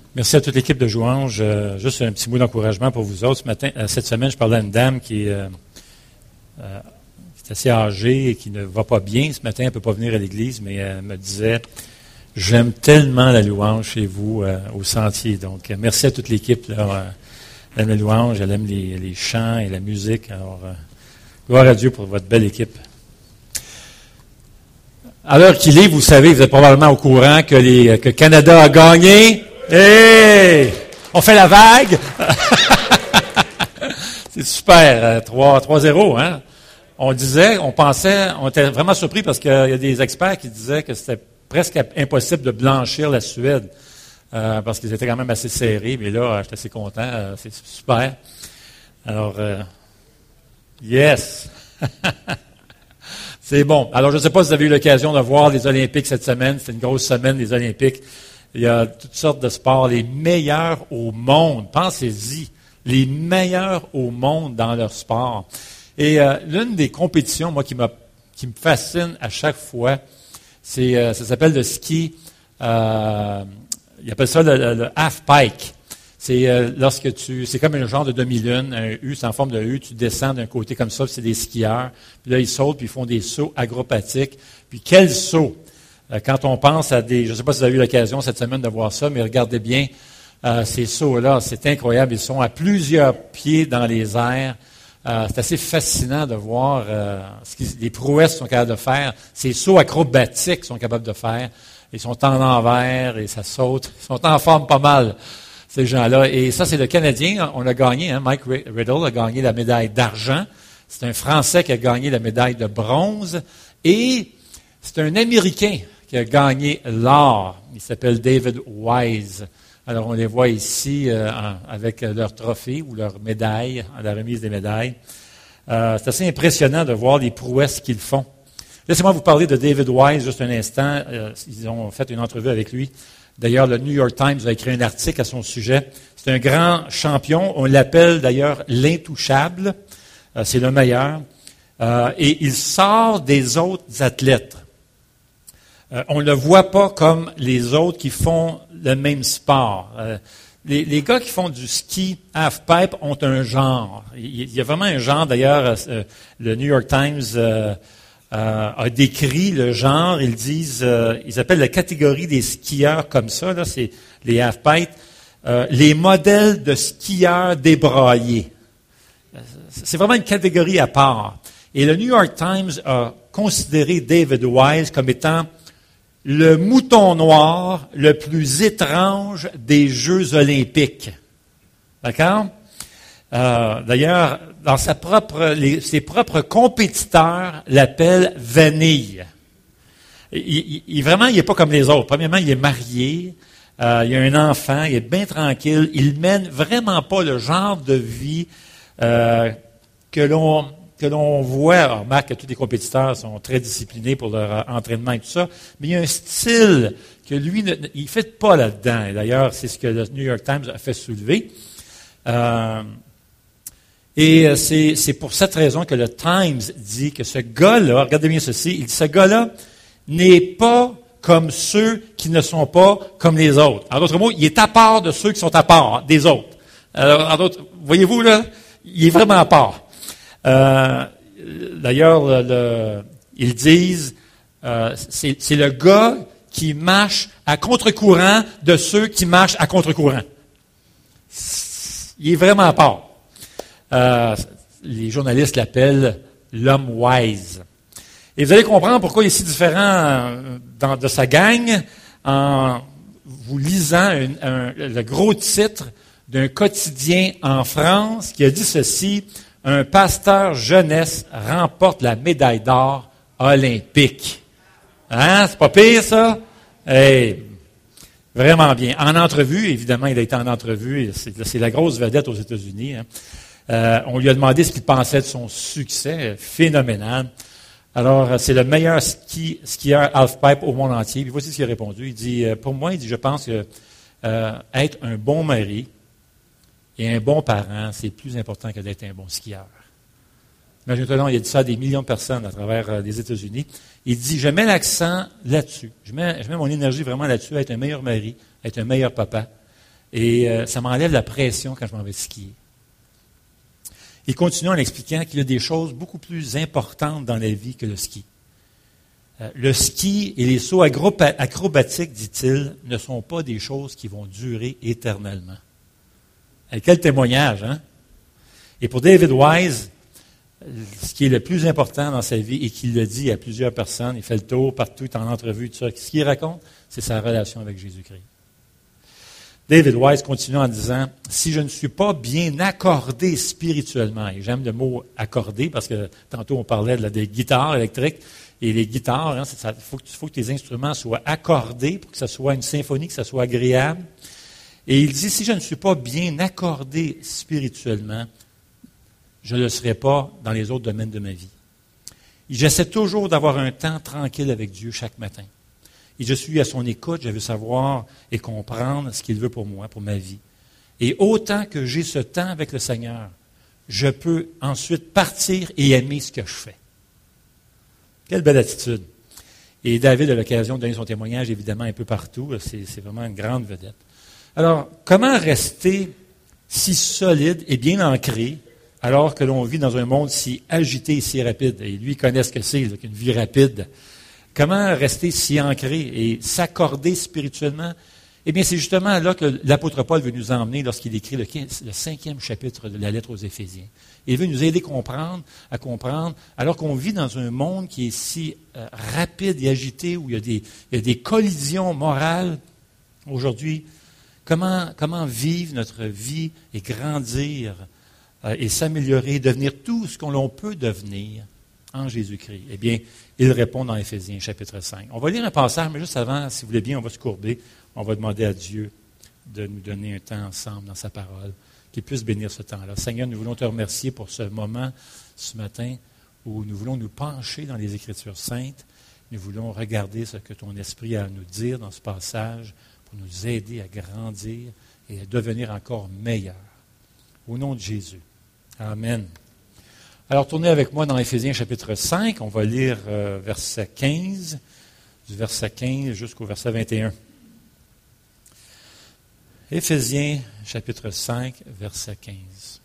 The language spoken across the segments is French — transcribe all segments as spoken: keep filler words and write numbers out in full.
Merci à toute l'équipe de Jouange. Euh, juste un petit mot d'encouragement pour vous autres. Ce matin, euh, cette semaine, je parlais à une dame qui, euh, euh, qui est assez âgée et qui ne va pas bien. Ce matin, elle ne peut pas venir à l'église, mais elle me disait « J'aime tellement la louange chez vous euh, au Sentier. » Donc, euh, merci à toute l'équipe. Là, euh, elle aime la louange, elle aime les, les chants et la musique. Alors, euh, gloire à Dieu pour votre belle équipe. À l'heure qu'il est, vous savez, vous êtes probablement au courant que, les, que Canada a gagné. Hey! On fait la vague! C'est super, trois zéro, hein? On disait, on pensait, on était vraiment surpris parce qu'il y a des experts qui disaient que c'était presque impossible de blanchir la Suède euh, parce qu'ils étaient quand même assez serrés, mais là, j'étais assez content, euh, c'est super. Alors, euh, yes! C'est bon. Alors, je ne sais pas si vous avez eu l'occasion de voir les Olympiques cette semaine. C'est une grosse semaine, les Olympiques. Il y a toutes sortes de sports, les meilleurs au monde. Pensez-y, les meilleurs au monde dans leur sport. Et euh, l'une des compétitions, moi, qui, m'a, qui me fascine à chaque fois, c'est, euh, ça s'appelle le ski. Euh, ils appellent ça le, le, le half-pipe. C'est euh, lorsque tu, c'est comme un genre de demi-lune, un U, c'est en forme de U, tu descends d'un côté comme ça, puis c'est des skieurs. Puis là, ils sautent, puis ils font des sauts acrobatiques. Puis quel saut! Quand on pense à des... Je ne sais pas si vous avez eu l'occasion cette semaine de voir ça, mais regardez bien euh, ces sauts-là. C'est incroyable. Ils sont à plusieurs pieds dans les airs. Euh, c'est assez fascinant de voir euh, ce qu'ils, les prouesses qu'ils sont capables de faire. Ces sauts acrobatiques qu'ils sont capables de faire. Ils sont en envers et ça saute. Ils sont en forme pas mal, ces gens-là. Et ça, c'est le Canadien. On l'a gagné. Hein? Mike Riddle a gagné la médaille d'argent. C'est un Français qui a gagné la médaille de bronze. Et c'est un Américain qui a gagné l'or. Il s'appelle David Wise. Alors, on les voit ici euh, en, avec leur trophée ou leur médaille, à la remise des médailles. Euh, c'est assez impressionnant de voir les prouesses qu'ils font. Laissez-moi vous parler de David Wise juste un instant. Euh, ils ont fait une entrevue avec lui. D'ailleurs, le New York Times a écrit un article à son sujet. C'est un grand champion. On l'appelle d'ailleurs l'intouchable. Euh, c'est le meilleur. Euh, et il sort des autres athlètes. Euh, on ne le voit pas comme les autres qui font le même sport. Euh, les, les gars qui font du ski half-pipe ont un genre. Il, il y a vraiment un genre, d'ailleurs, euh, le New York Times euh, euh, a décrit le genre. Ils disent, euh, ils appellent la catégorie des skieurs comme ça, là, c'est les half-pipe, euh, les modèles de skieurs débraillés. C'est vraiment une catégorie à part. Et le New York Times a considéré David Wise comme étant le mouton noir le plus étrange des Jeux olympiques. D'accord? Euh, d'ailleurs, dans sa propre, les, ses propres compétiteurs l'appellent Vanille. Il, il, il, vraiment, il n'est pas comme les autres. Premièrement, il est marié, euh, il a un enfant, il est bien tranquille. Il mène vraiment pas le genre de vie euh, que l'on... que l'on voit, remarque que tous les compétiteurs sont très disciplinés pour leur entraînement et tout ça, mais il y a un style que lui, ne, il ne fait pas là-dedans. Et d'ailleurs, c'est ce que le New York Times a fait soulever. Euh, et c'est, c'est pour cette raison que le Times dit que ce gars-là, regardez bien ceci, il dit, ce gars-là n'est pas comme ceux qui ne sont pas comme les autres. En d'autres mots, il est à part de ceux qui sont à part des autres. Alors, en d'autres, voyez-vous là, il est vraiment à part. Euh, d'ailleurs, le, le, ils disent, euh, c'est, c'est le gars qui marche à contre-courant de ceux qui marchent à contre-courant. Il est vraiment à part. Euh, les journalistes l'appellent l'homme wise. Et vous allez comprendre pourquoi il est si différent dans, de sa gang en vous lisant un, un, le gros titre d'un quotidien en France qui a dit ceci: un pasteur jeunesse remporte la médaille d'or olympique. Hein? C'est pas pire, ça? Hey, vraiment bien. En entrevue, évidemment, il a été en entrevue. C'est, c'est la grosse vedette aux États-Unis. Hein. Euh, on lui a demandé ce qu'il pensait de son succès phénoménal. Alors, c'est le meilleur ski, skieur half-pipe au monde entier. Puis voici ce qu'il a répondu. Il dit, pour moi, il dit, je pense que euh, être un bon mari et un bon parent, c'est plus important que d'être un bon skieur. Imagine-toi, il a dit ça à des millions de personnes à travers euh, les États-Unis. Il dit, je mets l'accent là-dessus. Je mets, je mets mon énergie vraiment là-dessus, à être un meilleur mari, à être un meilleur papa. Et euh, ça m'enlève la pression quand je m'en vais skier. Il continue en expliquant qu'il y a des choses beaucoup plus importantes dans la vie que le ski. Euh, le ski et les sauts acrobatiques, dit-il, ne sont pas des choses qui vont durer éternellement. Et quel témoignage, hein? Et pour David Wise, ce qui est le plus important dans sa vie et qu'il le dit à plusieurs personnes, il fait le tour partout, il est en entrevue, tout ça, ce qu'il raconte, c'est sa relation avec Jésus-Christ. David Wise continue en disant, « Si je ne suis pas bien accordé spirituellement, et j'aime le mot « accordé » parce que tantôt on parlait de la, des guitares électriques, et les guitares, il hein, faut, faut que tes instruments soient accordés pour que ce soit une symphonie, que ce soit agréable. Et il dit, « Si je ne suis pas bien accordé spirituellement, je ne le serai pas dans les autres domaines de ma vie. J'essaie toujours d'avoir un temps tranquille avec Dieu chaque matin. Et je suis à son écoute, je veux savoir et comprendre ce qu'il veut pour moi, pour ma vie. Et autant que j'ai ce temps avec le Seigneur, je peux ensuite partir et aimer ce que je fais. » Quelle belle attitude. Et David a l'occasion de donner son témoignage, évidemment, un peu partout. C'est, c'est vraiment une grande vedette. Alors, comment rester si solide et bien ancré alors que l'on vit dans un monde si agité et si rapide? Et lui, il connaît ce que c'est, là, qu'une vie rapide. Comment rester si ancré et s'accorder spirituellement? Eh bien, c'est justement là que l'apôtre Paul veut nous emmener lorsqu'il écrit le, quinze, le cinquième chapitre de la lettre aux Éphésiens. Il veut nous aider à comprendre, à comprendre, alors qu'on vit dans un monde qui est si euh, rapide et agité, où il y a des, il y a des collisions morales aujourd'hui, comment, comment vivre notre vie et grandir euh, et s'améliorer, devenir tout ce qu'on l'on peut devenir en Jésus-Christ? Eh bien, il répond dans Éphésiens chapitre cinq. On va lire un passage, mais juste avant, si vous voulez bien, on va se courber. On va demander à Dieu de nous donner un temps ensemble dans sa parole, qu'il puisse bénir ce temps-là. Seigneur, nous voulons te remercier pour ce moment, ce matin, où nous voulons nous pencher dans les Écritures saintes. Nous voulons regarder ce que ton Esprit a à nous dire dans ce passage pour nous aider à grandir et à devenir encore meilleurs. Au nom de Jésus. Amen. Alors, tournez avec moi dans Éphésiens chapitre cinq. On va lire euh, verset quinze, du verset quinze jusqu'au verset vingt et un. Éphésiens chapitre cinq, verset quinze.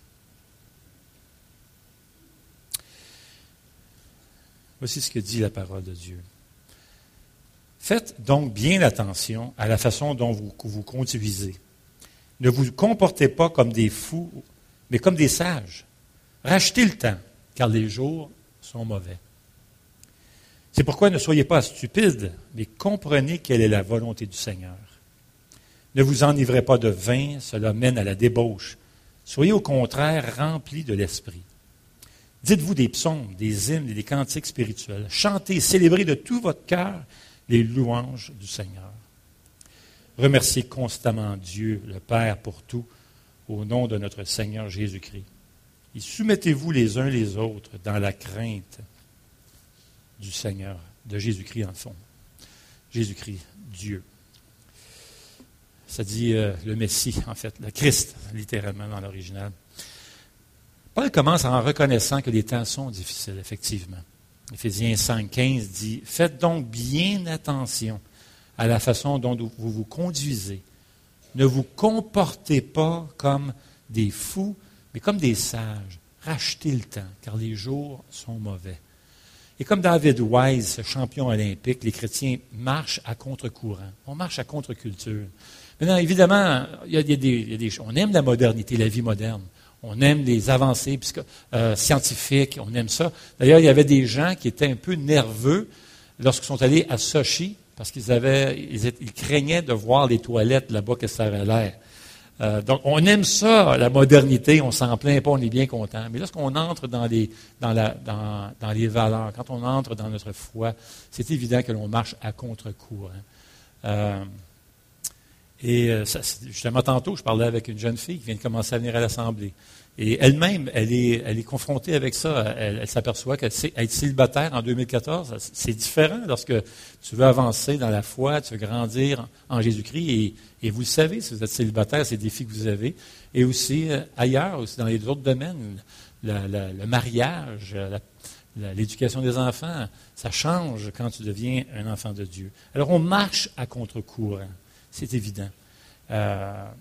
Voici ce que dit la parole de Dieu. Faites donc bien attention à la façon dont vous vous conduisez. Ne vous comportez pas comme des fous, mais comme des sages. Rachetez le temps, car les jours sont mauvais. C'est pourquoi ne soyez pas stupides, mais comprenez quelle est la volonté du Seigneur. Ne vous enivrez pas de vin, cela mène à la débauche. Soyez au contraire remplis de l'esprit. Dites-vous des psaumes, des hymnes et des cantiques spirituels. Chantez, célébrez de tout votre cœur les louanges du Seigneur. Remerciez constamment Dieu, le Père, pour tout, au nom de notre Seigneur Jésus-Christ. Et soumettez-vous les uns les autres dans la crainte du Seigneur, de Jésus-Christ en fond. Jésus-Christ, Dieu. Ça dit euh, le Messie, en fait, le Christ, littéralement dans l'original. Paul commence en reconnaissant que les temps sont difficiles, effectivement. Éphésiens cinq, quinze dit « Faites donc bien attention à la façon dont vous vous conduisez. Ne vous comportez pas comme des fous, mais comme des sages. Rachetez le temps, car les jours sont mauvais. » Et comme David Wise, ce champion olympique, les chrétiens marchent à contre-courant. On marche à contre-culture. Maintenant, évidemment, il y a, il y a des, il y a des choses. On aime la modernité, la vie moderne. On aime les avancées puisque, euh, scientifiques, on aime ça. D'ailleurs, il y avait des gens qui étaient un peu nerveux lorsqu'ils sont allés à Sochi, parce qu'ils avaient, ils, étaient, ils craignaient de voir les toilettes là-bas, que ça avait l'air. Euh, donc, on aime ça, la modernité, on s'en plaint pas, on est bien content. Mais lorsqu'on entre dans les, dans, la, dans, dans les valeurs, quand on entre dans notre foi, c'est évident que l'on marche à contre-courant. Euh, Et euh, ça, justement, tantôt, je parlais avec une jeune fille qui vient de commencer à venir à l'Assemblée. Et elle-même, elle est, elle est confrontée avec ça. Elle, elle s'aperçoit qu'être célibataire en deux mille quatorze, c'est différent lorsque tu veux avancer dans la foi, tu veux grandir en Jésus-Christ. Et, et vous le savez, si vous êtes célibataire, c'est des défis que vous avez. Et aussi euh, ailleurs, aussi dans les autres domaines, la, la, le mariage, la, la, l'éducation des enfants, ça change quand tu deviens un enfant de Dieu. Alors, on marche à contre-courant. C'est évident. Euh,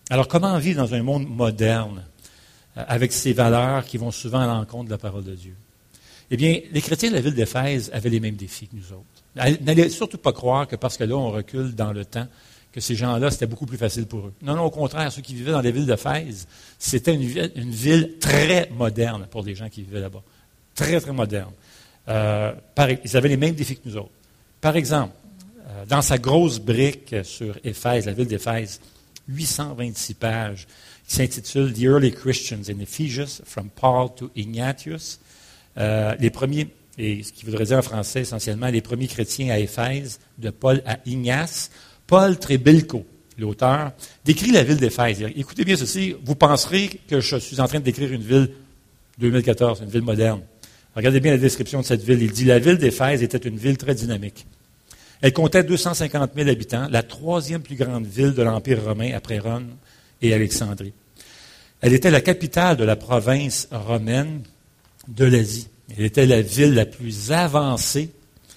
Alors, comment vivre dans un monde moderne euh, avec ces valeurs qui vont souvent à l'encontre de la parole de Dieu? Eh bien, les chrétiens de la ville d'Éphèse avaient les mêmes défis que nous autres. N'allez surtout pas croire que parce que là, on recule dans le temps, que ces gens-là, c'était beaucoup plus facile pour eux. Non, non, au contraire, ceux qui vivaient dans la ville d'Éphèse, c'était une ville, une ville très moderne pour les gens qui vivaient là-bas. Très, très moderne. Euh, par, ils avaient les mêmes défis que nous autres. Par exemple, euh, dans sa grosse brique sur Éphèse, la ville d'Éphèse, huit cent vingt-six pages, qui s'intitule « The Early Christians in Ephesus, from Paul to Ignatius ». Euh, les premiers, et ce qui voudrait dire en français essentiellement, les premiers chrétiens à Éphèse, de Paul à Ignace. Paul Trebilco, l'auteur, décrit la ville d'Éphèse. Écoutez bien ceci, vous penserez que je suis en train de décrire une ville deux mille quatorze, une ville moderne. Regardez bien la description de cette ville. Il dit « La ville d'Éphèse était une ville très dynamique. Elle comptait deux cent cinquante mille habitants, la troisième plus grande ville de l'Empire romain après Rome et Alexandrie. Elle était la capitale de la province romaine de l'Asie. Elle était la ville la plus avancée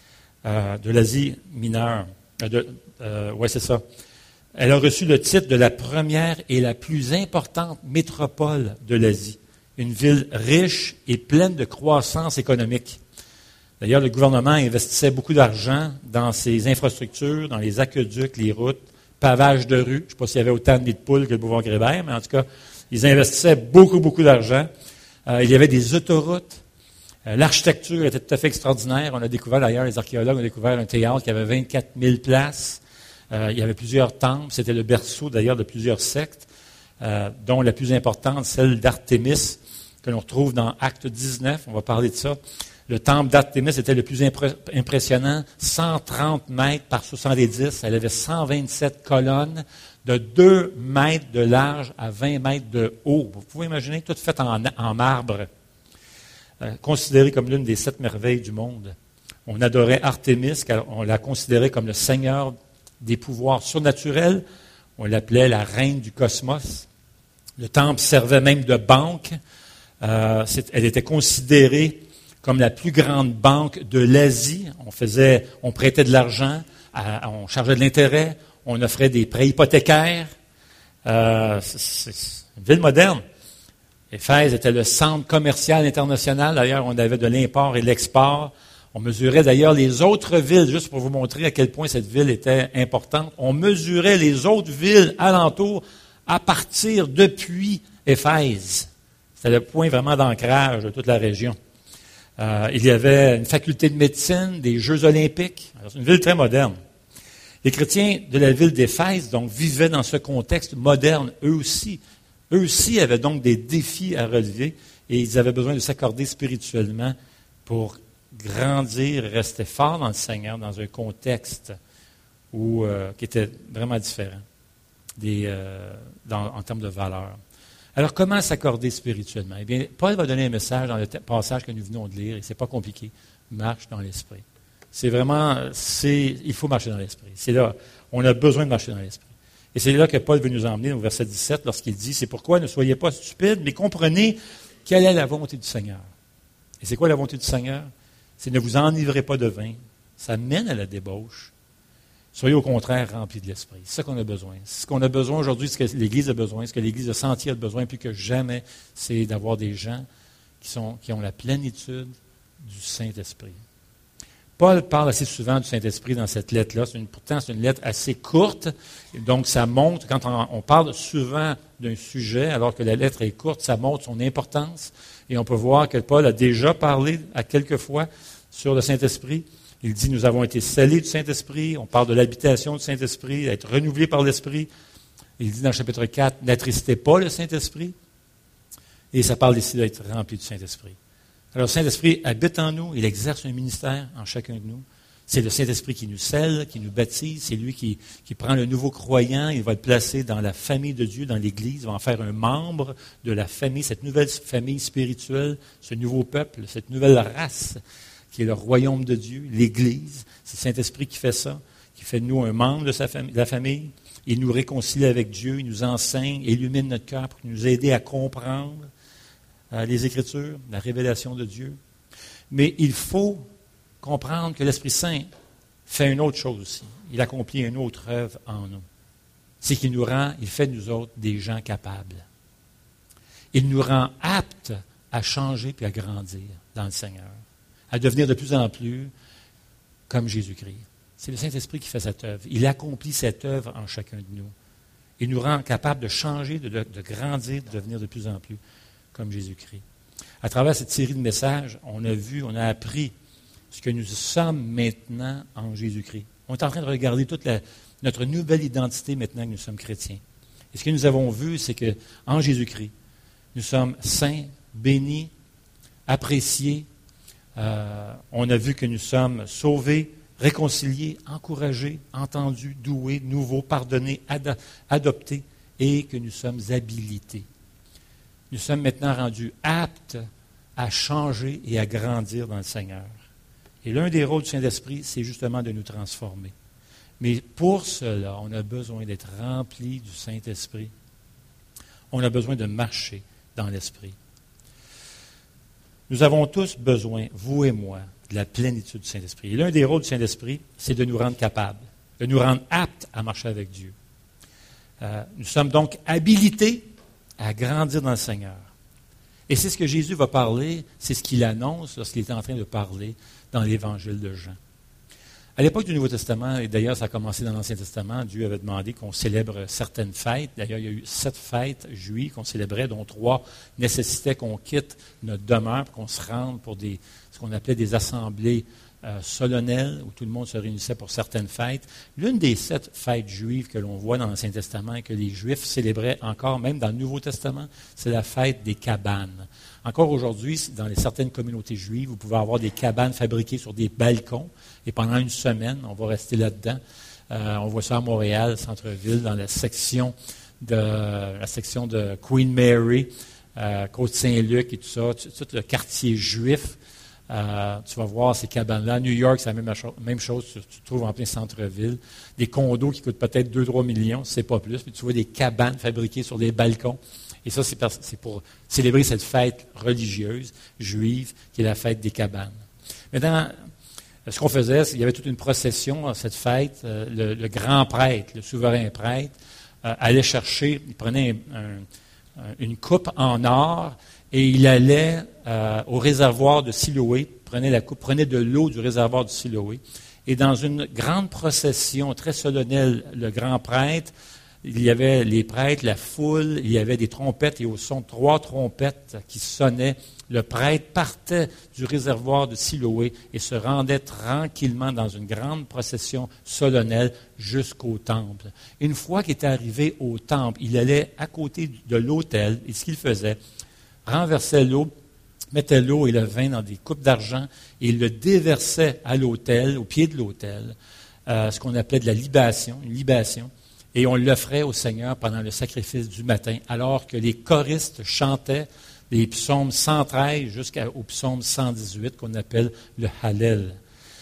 euh, de l'Asie mineure. Euh, de, euh, oui, c'est ça. Elle a reçu le titre de la première et la plus importante métropole de l'Asie. Une ville riche et pleine de croissance économique. D'ailleurs, le gouvernement investissait beaucoup d'argent dans ses infrastructures, dans les aqueducs, les routes, pavage de rues. Je ne sais pas s'il y avait autant de nids de poules que le boulevard Grébert, mais en tout cas, ils investissaient beaucoup, beaucoup d'argent. Euh, il y avait des autoroutes. Euh, l'architecture était tout à fait extraordinaire. On a découvert, d'ailleurs, les archéologues ont découvert un théâtre qui avait vingt-quatre mille places. Euh, il y avait plusieurs temples. C'était le berceau, d'ailleurs, de plusieurs sectes, euh, dont la plus importante, celle d'Artémis, que l'on retrouve dans Acte dix-neuf. On va parler de ça. Le temple d'Artémis était le plus impr- impressionnant, cent trente mètres par soixante-dix. Elle avait cent vingt-sept colonnes de deux mètres de large à vingt mètres de haut. Vous pouvez imaginer, tout fait en, en marbre, euh, considéré comme l'une des sept merveilles du monde. On adorait Artémis, car on la considérait comme le seigneur des pouvoirs surnaturels. On l'appelait la reine du cosmos. Le temple servait même de banque. Euh, elle était considérée comme la plus grande banque de l'Asie. On faisait, on prêtait de l'argent, à, on chargeait de l'intérêt, on offrait des prêts hypothécaires. Euh, c'est, c'est une ville moderne. Éphèse était le centre commercial international. D'ailleurs, on avait de l'import et de l'export. On mesurait d'ailleurs les autres villes, juste pour vous montrer à quel point cette ville était importante. On mesurait les autres villes alentours à partir depuis Éphèse. C'était le point vraiment d'ancrage de toute la région. Euh, il y avait une faculté de médecine, des Jeux olympiques. Alors, c'est une ville très moderne. Les chrétiens de la ville d'Éphèse, donc, vivaient dans ce contexte moderne, eux aussi. Eux aussi avaient donc des défis à relever et ils avaient besoin de s'accorder spirituellement pour grandir, rester forts dans le Seigneur, dans un contexte où, euh, qui était vraiment différent des, euh, dans, en termes de valeurs. Alors, comment s'accorder spirituellement? Eh bien, Paul va donner un message dans le passage que nous venons de lire, et ce n'est pas compliqué. Marche dans l'esprit. C'est vraiment, c'est, il faut marcher dans l'esprit. C'est là, on a besoin de marcher dans l'esprit. Et c'est là que Paul veut nous emmener au verset dix-sept, lorsqu'il dit, c'est pourquoi ne soyez pas stupides, mais comprenez quelle est la volonté du Seigneur. Et c'est quoi la volonté du Seigneur? C'est ne vous enivrez pas de vin. Ça mène à la débauche. Soyez au contraire remplis de l'Esprit. C'est ça qu'on a besoin. C'est ce qu'on a besoin aujourd'hui, ce que l'Église a besoin, ce que l'Église de Sentier a besoin plus que jamais, c'est d'avoir des gens qui, sont, qui ont la plénitude du Saint-Esprit. Paul parle assez souvent du Saint-Esprit dans cette lettre-là. C'est une, pourtant, c'est une lettre assez courte. Donc, ça montre, quand on, on parle souvent d'un sujet, alors que la lettre est courte, ça montre son importance. Et on peut voir que Paul a déjà parlé à quelques fois sur le Saint-Esprit. Il dit, nous avons été scellés du Saint-Esprit. On parle de l'habitation du Saint-Esprit, d'être renouvelés par l'Esprit. Il dit dans le chapitre quatre, n'attristez pas le Saint-Esprit. Et ça parle ici d'être rempli du Saint-Esprit. Alors, le Saint-Esprit habite en nous. Il exerce un ministère en chacun de nous. C'est le Saint-Esprit qui nous scelle, qui nous baptise. C'est lui qui, qui prend le nouveau croyant. Il va le placer dans la famille de Dieu, dans l'Église. Il va en faire un membre de la famille, cette nouvelle famille spirituelle, ce nouveau peuple, cette nouvelle race qui est le royaume de Dieu, l'Église. C'est le Saint-Esprit qui fait ça, qui fait de nous un membre de, sa famille, de la famille. Il nous réconcilie avec Dieu, il nous enseigne, illumine notre cœur pour nous aider à comprendre euh, les Écritures, la révélation de Dieu. Mais il faut comprendre que l'Esprit Saint fait une autre chose aussi. Il accomplit une autre œuvre en nous. c'est qu'il nous rend, il fait de nous autres des gens capables. Il nous rend aptes à changer puis à grandir dans le Seigneur, à devenir de plus en plus comme Jésus-Christ. C'est le Saint-Esprit qui fait cette œuvre. Il accomplit cette œuvre en chacun de nous. Il nous rend capables de changer, de, de, de grandir, de devenir de plus en plus comme Jésus-Christ. À travers cette série de messages, on a vu, on a appris ce que nous sommes maintenant en Jésus-Christ. On est en train de regarder toute la, notre nouvelle identité maintenant que nous sommes chrétiens. Et ce que nous avons vu, c'est qu'en Jésus-Christ, nous sommes saints, bénis, appréciés. Euh, on a vu que nous sommes sauvés, réconciliés, encouragés, entendus, doués, nouveaux, pardonnés, ad- adoptés et que nous sommes habilités. Nous sommes maintenant rendus aptes à changer et à grandir dans le Seigneur. Et l'un des rôles du Saint-Esprit, c'est justement de nous transformer. Mais pour cela, on a besoin d'être rempli du Saint-Esprit. On a besoin de marcher dans l'Esprit. Nous avons tous besoin, vous et moi, de la plénitude du Saint-Esprit. Et l'un des rôles du Saint-Esprit, c'est de nous rendre capables, de nous rendre aptes à marcher avec Dieu. Euh, nous sommes donc habilités à grandir dans le Seigneur. Et c'est ce que Jésus va parler, c'est ce qu'il annonce lorsqu'il est en train de parler dans l'Évangile de Jean. À l'époque du Nouveau Testament, et d'ailleurs ça a commencé dans l'Ancien Testament, Dieu avait demandé qu'on célèbre certaines fêtes. D'ailleurs, il y a eu sept fêtes juives qu'on célébrait, dont trois nécessitaient qu'on quitte notre demeure, qu'on se rende pour des, ce qu'on appelait des assemblées euh, solennelles, où tout le monde se réunissait pour certaines fêtes. L'une des sept fêtes juives que l'on voit dans l'Ancien Testament et que les Juifs célébraient encore, même dans le Nouveau Testament, c'est la fête des cabanes. Encore aujourd'hui, dans les certaines communautés juives, vous pouvez avoir des cabanes fabriquées sur des balcons. Et pendant une semaine, on va rester là-dedans. Euh, on voit ça à Montréal, centre-ville, dans la section de, la section de Queen Mary, euh, Côte-Saint-Luc et tout ça, tout, tout le quartier juif. Euh, tu vas voir ces cabanes-là. À New York, c'est la même, même chose. Tu, tu trouves en plein centre-ville. Des condos qui coûtent peut-être deux à trois millions, c'est pas plus. Puis tu vois des cabanes fabriquées sur des balcons. Et ça, c'est pour célébrer cette fête religieuse juive qui est la fête des cabanes. Maintenant, ce qu'on faisait, c'est qu'il y avait toute une procession à cette fête. Le, le grand prêtre, le souverain prêtre, euh, allait chercher, il prenait un, un, une coupe en or et il allait euh, au réservoir de Siloé, prenait la coupe, prenait de l'eau du réservoir de Siloé. Et dans une grande procession très solennelle, le grand prêtre, il y avait les prêtres, la foule, il y avait des trompettes et au son de trois trompettes qui sonnaient. Le prêtre partait du réservoir de Siloé et se rendait tranquillement dans une grande procession solennelle jusqu'au temple. Une fois qu'il était arrivé au temple, il allait à côté de l'autel et ce qu'il faisait, renversait l'eau, mettait l'eau et le vin dans des coupes d'argent et il le déversait à l'autel, au pied de l'autel, euh, ce qu'on appelait de la libation, une libation. Et on l'offrait au Seigneur pendant le sacrifice du matin, alors que les choristes chantaient les psaumes cent treize jusqu'au psaume cent dix-huit, qu'on appelle le Hallel.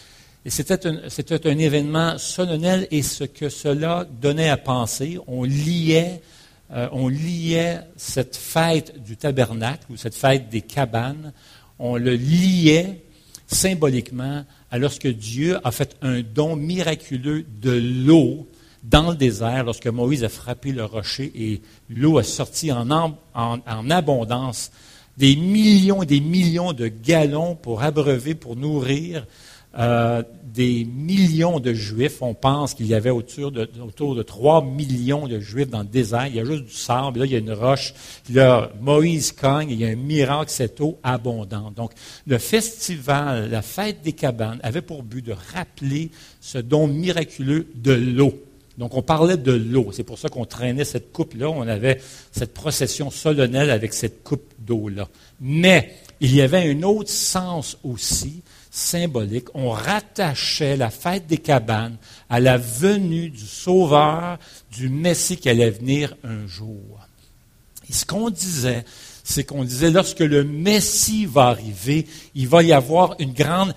Et c'était un, c'était un événement solennel, et ce que cela donnait à penser, on liait, euh, on liait cette fête du tabernacle, ou cette fête des cabanes, on le liait symboliquement à lorsque Dieu a fait un don miraculeux de l'eau dans le désert, lorsque Moïse a frappé le rocher et l'eau a sorti en, en, en abondance, des millions et des millions de gallons pour abreuver, pour nourrir euh, des millions de Juifs. On pense qu'il y avait autour de, autour de trois millions de Juifs dans le désert. Il y a juste du sable, là il y a une roche. Là, Moïse cogne, et il y a un miracle, cette eau abondante. Donc, le festival, la fête des cabanes, avait pour but de rappeler ce don miraculeux de l'eau. Donc, on parlait de l'eau. C'est pour ça qu'on traînait cette coupe-là. On avait cette procession solennelle avec cette coupe d'eau-là. Mais, il y avait un autre sens aussi, symbolique. On rattachait la fête des cabanes à la venue du Sauveur, du Messie qui allait venir un jour. Et ce qu'on disait, c'est qu'on disait, lorsque le Messie va arriver, il va y avoir une grande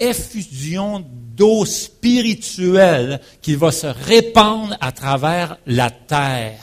effusion d'eau spirituelle qui va se répandre à travers la terre.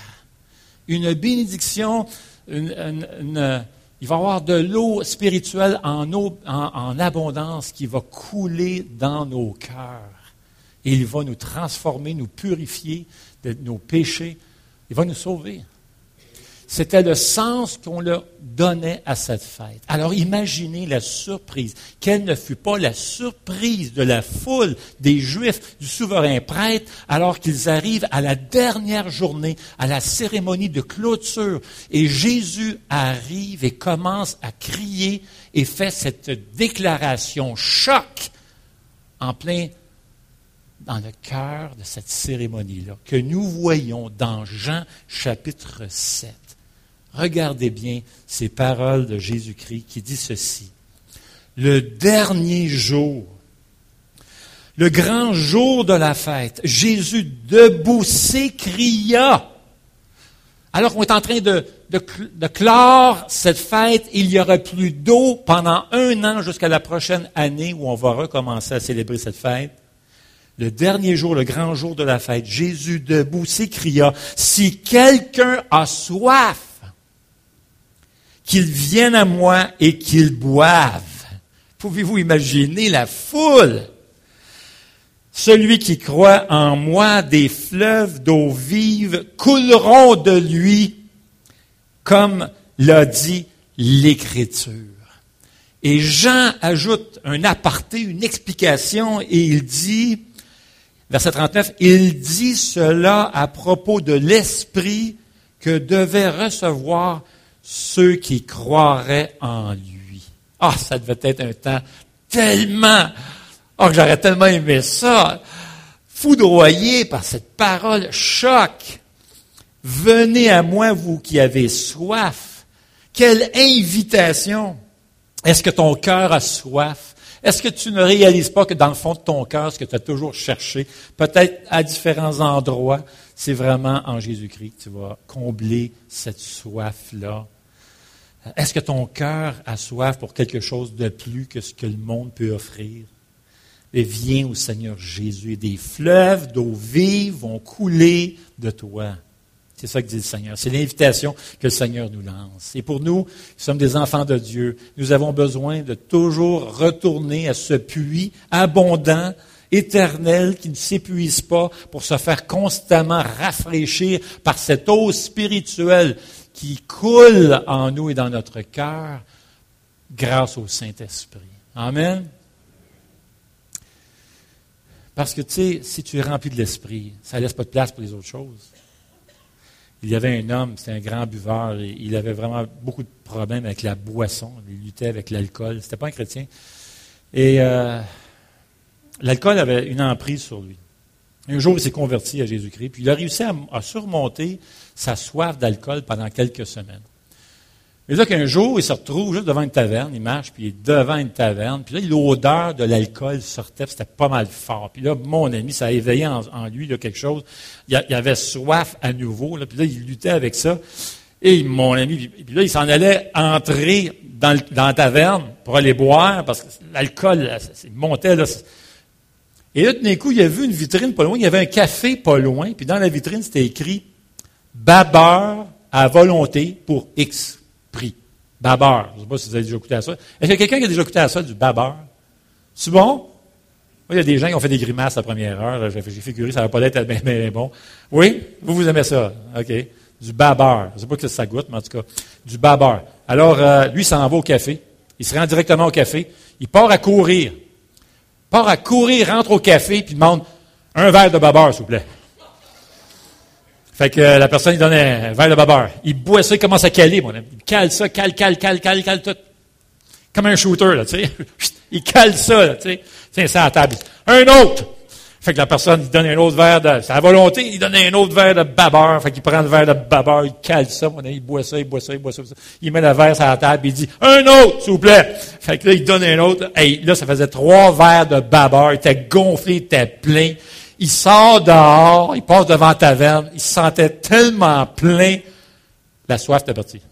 Une bénédiction, une, une, une, il va y avoir de l'eau spirituelle en, eau, en, en abondance qui va couler dans nos cœurs. Et il va nous transformer, nous purifier de nos péchés Il va nous sauver. C'était le sens qu'on leur donnait à cette fête. Alors imaginez la surprise. Quelle ne fut pas la surprise de la foule des Juifs, du souverain prêtre, alors qu'ils arrivent à la dernière journée, à la cérémonie de clôture. Et Jésus arrive et commence à crier et fait cette déclaration choc en plein dans le cœur de cette cérémonie-là, que nous voyons dans Jean chapitre sept. Regardez bien ces paroles de Jésus-Christ qui dit ceci. Le dernier jour, le grand jour de la fête, Jésus debout s'écria. Alors qu'on est en train de, de, de clore cette fête, il n'y aura plus d'eau pendant un an jusqu'à la prochaine année où on va recommencer à célébrer cette fête. Le dernier jour, le grand jour de la fête, Jésus debout s'écria, « Si quelqu'un a soif, qu'il vienne à moi et qu'il boive. » Pouvez-vous imaginer la foule? « Celui qui croit en moi, des fleuves d'eau vive couleront de lui, comme l'a dit l'Écriture. » Et Jean ajoute un aparté, une explication, et il dit, verset trente-neuf, « Il dit cela à propos de l'Esprit que devaient recevoir ceux qui croiraient en lui. » Ah, ça devait être un temps tellement... Ah, oh, j'aurais tellement aimé ça. Foudroyé par cette parole choc. « Venez à moi, vous qui avez soif. » Quelle invitation! Est-ce que ton cœur a soif? Est-ce que tu ne réalises pas que dans le fond de ton cœur, ce que tu as toujours cherché, peut-être à différents endroits, c'est vraiment en Jésus-Christ que tu vas combler cette soif-là? Est-ce que ton cœur a soif pour quelque chose de plus que ce que le monde peut offrir? Et viens au Seigneur Jésus et des fleuves d'eau vive vont couler de toi. C'est ça que dit le Seigneur. C'est l'invitation que le Seigneur nous lance. Et pour nous, qui sommes des enfants de Dieu, nous avons besoin de toujours retourner à ce puits abondant, éternel, qui ne s'épuise pas pour se faire constamment rafraîchir par cette eau spirituelle qui coule en nous et dans notre cœur grâce au Saint-Esprit. Amen. Parce que, tu sais, si tu es rempli de l'Esprit, ça ne laisse pas de place pour les autres choses. Il y avait un homme, c'était un grand buveur, et il avait vraiment beaucoup de problèmes avec la boisson. Il luttait avec l'alcool. C'était pas un chrétien. Et euh, l'alcool avait une emprise sur lui. Un jour, il s'est converti à Jésus-Christ, puis il a réussi à, à surmonter sa soif d'alcool pendant quelques semaines. Et là, qu'un jour, il se retrouve juste devant une taverne, il marche, puis il est devant une taverne, puis là, l'odeur de l'alcool sortait, puis c'était pas mal fort. Puis là, mon ami, ça a éveillé en, en lui là, quelque chose. Il, a, il avait soif à nouveau, là, puis là, il luttait avec ça. Et mon ami, puis, puis là, il s'en allait entrer dans, le, dans la taverne pour aller boire, parce que l'alcool, là, ça, ça montait, là. Et là, tout d'un coup, il a vu une vitrine pas loin, il y avait un café pas loin, puis dans la vitrine, c'était écrit « Babeur à volonté pour X prix. » Babeur. Je ne sais pas si vous avez déjà écouté à ça. Est-ce qu'il y a quelqu'un qui a déjà écouté à ça, du babeur? C'est bon? Moi, il y a des gens qui ont fait des grimaces à la première heure. J'ai figuré, ça ne va pas être bien, bien bon. Oui? Vous, vous aimez ça? OK. Du babeur. Je ne sais pas que ça goûte, mais en tout cas, du babeur. Alors, euh, lui, il s'en va au café. Il se rend directement au café. Il part à courir. Il part à courir, rentre au café, puis demande un verre de babeur, s'il vous plaît. Fait que euh, la personne, il donne un verre de babeur. Il boit ça, il commence à caler, mon ami. Il cale ça, cale, cale, cale, cale, cale tout. Comme un shooter, là, tu sais. Il cale ça, là, tu sais. Tiens, ça à la table. Un autre! Fait que la personne, il donne un autre verre de... C'est à volonté, il donne un autre verre de babeur. Fait qu'il prend le verre de babeur, il cale ça, mon ami. Il boit ça, il boit ça, il boit ça. Il met le verre sur la table, il dit « Un autre, s'il vous plaît! » Fait que là, il donne un autre. Hey, là, ça faisait trois verres de babeur. Il était gonflé, il était plein. Il sort dehors, il passe devant la taverne, il se sentait tellement plein, la soif était partie.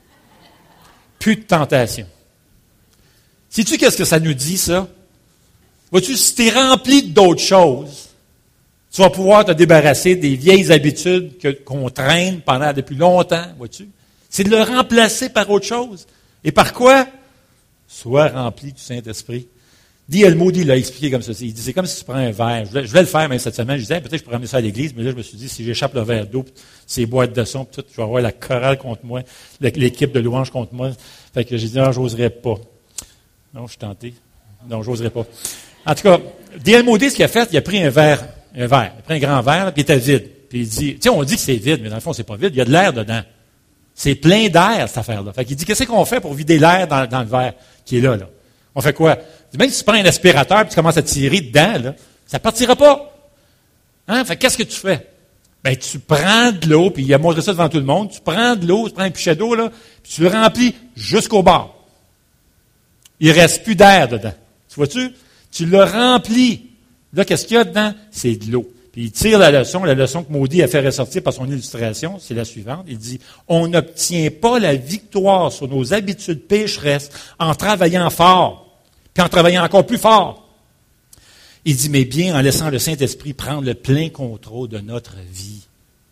Plus de tentation. Sais-tu qu'est-ce que ça nous dit, ça? Vois-tu, si tu es rempli d'autres choses, tu vas pouvoir te débarrasser des vieilles habitudes que, qu'on traîne pendant depuis longtemps, vois-tu? C'est de le remplacer par autre chose. Et par quoi? Sois rempli du Saint-Esprit. D L Moody l'a expliqué comme ceci. Il dit, c'est comme si tu prends un verre. Je voulais, je voulais le faire même cette semaine. Je disais, hey, peut-être que je pourrais amener ça à l'église, mais là, je me suis dit, si j'échappe le verre d'eau, ces boîtes de son, tout, je vais avoir la chorale contre moi, l'équipe de louanges contre moi. Fait que j'ai dit, non, j'oserais pas. Non, je suis tenté. Non, j'oserais pas. En tout cas, D L Moody, ce qu'il a fait, il a pris un verre, un verre. Il a pris un grand verre, puis il était vide. Puis il dit, tu sais, on dit que c'est vide, mais dans le fond, c'est pas vide. Il y a de l'air dedans. C'est plein d'air, cette affaire-là. Fait qu'il dit, qu'est-ce qu'on fait pour vider l'air dans, dans le verre qui est là, là? On fait quoi? Même si tu prends un aspirateur et tu commences à tirer dedans, là, ça ne partira pas. Hein? Fait qu'est-ce que tu fais? Ben, tu prends de l'eau, puis il a montré ça devant tout le monde, tu prends de l'eau, tu prends un pichet d'eau, là, puis tu le remplis jusqu'au bord. Il ne reste plus d'air dedans. Tu vois-tu? Tu le remplis. Là, qu'est-ce qu'il y a dedans? C'est de l'eau. Puis il tire la leçon, la leçon que Maudit a fait ressortir par son illustration, c'est la suivante. Il dit, on n'obtient pas la victoire sur nos habitudes pécheresses en travaillant fort, puis en travaillant encore plus fort. Il dit, mais bien en laissant le Saint-Esprit prendre le plein contrôle de notre vie.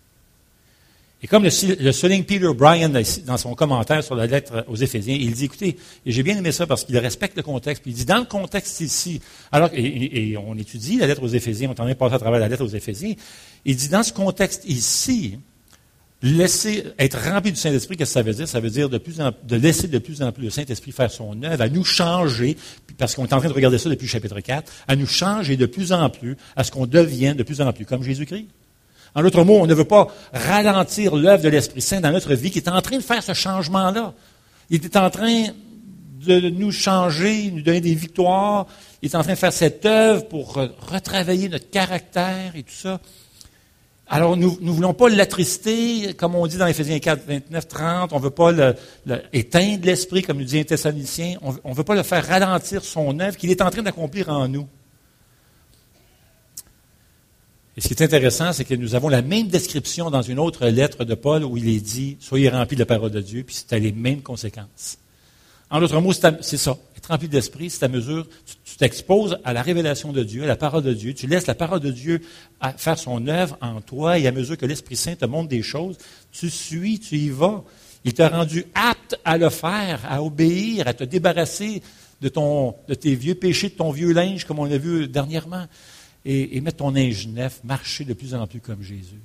Et comme le, le souligne Peter Bryan dans son commentaire sur la lettre aux Éphésiens, il dit, écoutez, et j'ai bien aimé ça parce qu'il respecte le contexte, puis il dit, dans le contexte ici, alors et, et, et on étudie la lettre aux Éphésiens, on est en train de passer à travers la lettre aux Éphésiens, il dit, dans ce contexte ici, laisser être rempli du Saint-Esprit, qu'est-ce que ça veut dire? Ça veut dire de, plus en, de laisser de plus en plus le Saint-Esprit faire son œuvre, à nous changer, parce qu'on est en train de regarder ça depuis le chapitre quatre, à nous changer de plus en plus, à ce qu'on devienne de plus en plus comme Jésus-Christ. En d'autres mots, on ne veut pas ralentir l'œuvre de l'Esprit Saint dans notre vie qui est en train de faire ce changement-là. Il est en train de nous changer, nous donner des victoires. Il est en train de faire cette œuvre pour retravailler notre caractère et tout ça. Alors, nous ne voulons pas l'attrister, comme on dit dans Éphésiens quatre, vingt-neuf, trente. On ne veut pas le, le, éteindre l'esprit, comme nous dit un Thessaloniciens. On ne veut pas le faire ralentir son œuvre qu'il est en train d'accomplir en nous. Et ce qui est intéressant, c'est que nous avons la même description dans une autre lettre de Paul où il est dit « Soyez remplis de la parole de Dieu », puis c'est les mêmes conséquences. En d'autres mots, c'est ça. Être rempli d'esprit, c'est à mesure, tu, tu t'exposes à la révélation de Dieu, à la parole de Dieu, tu laisses la parole de Dieu à faire son œuvre en toi, et à mesure que l'Esprit Saint te montre des choses, tu suis, tu y vas. Il t'a rendu apte à le faire, à obéir, à te débarrasser de, ton, de tes vieux péchés, de ton vieux linge, comme on l'a vu dernièrement. Et, et mettre ton linge neuf, marcher de plus en plus comme Jésus.